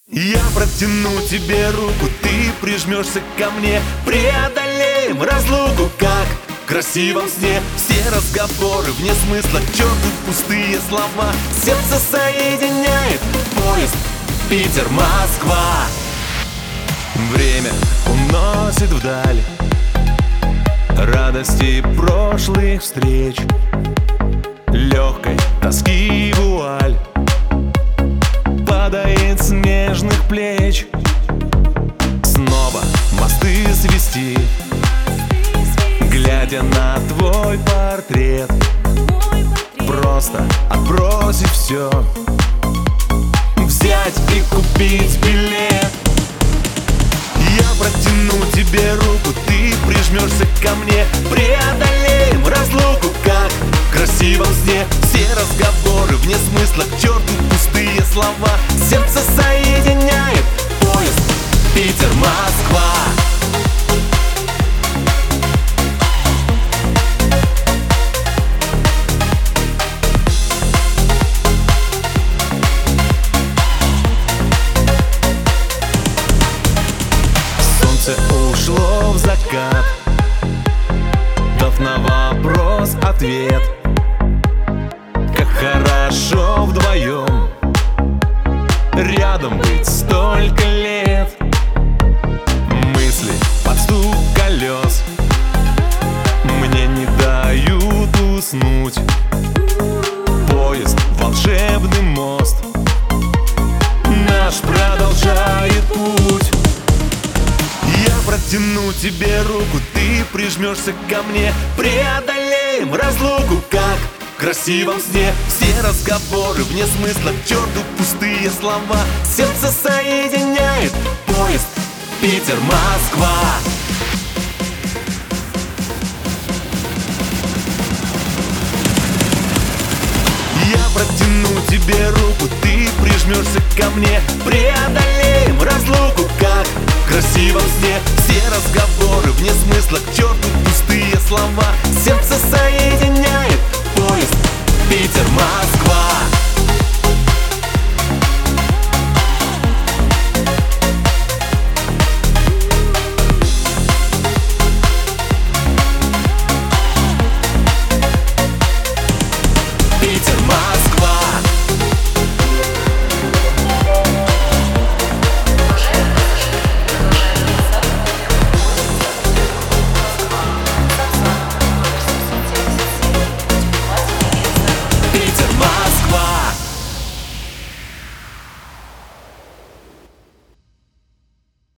Я протяну тебе руку, ты прижмешься ко мне. Преодолеем разлуку, как в красивом сне. Все разговоры вне смысла, к черту пустые слова. Сердце соединяет поезд Питер-Москва. Время уносит вдаль радости прошлых встреч, легкой тоски вуаль падает с нежных плеч. Снова мосты свести, глядя на твой портрет. Просто отбросить все, взять и купить билет. Я протяну тебе руку, ты прижмешься ко мне. Преодолеем разлуку, как в красивом сне. Все разговоры вне смысла, к черту пустые слова. Сердце соединяет поезд Питер-Москва. Солнце ушло в закат, дав на вопрос ответ. Как хорошо вдвоем рядом быть столько лет. Мысли под стук колес мне не дают уснуть. Поезд, волшебный мост наш продолжает путь. Я протяну тебе руку, ты прижмешься ко мне. Преодолеем разлуку, как в красивом сне. Все разговоры вне смысла, к черту пустые слова. Сердце соединяет поезд Питер-Москва. Я протяну тебе руку, ты прижмешься ко мне. Преодолеем разлуку, как в красивом сне. Все разговоры вне смысла, к черту пустые слова. Сердце соединяет поезд Питер-Москва.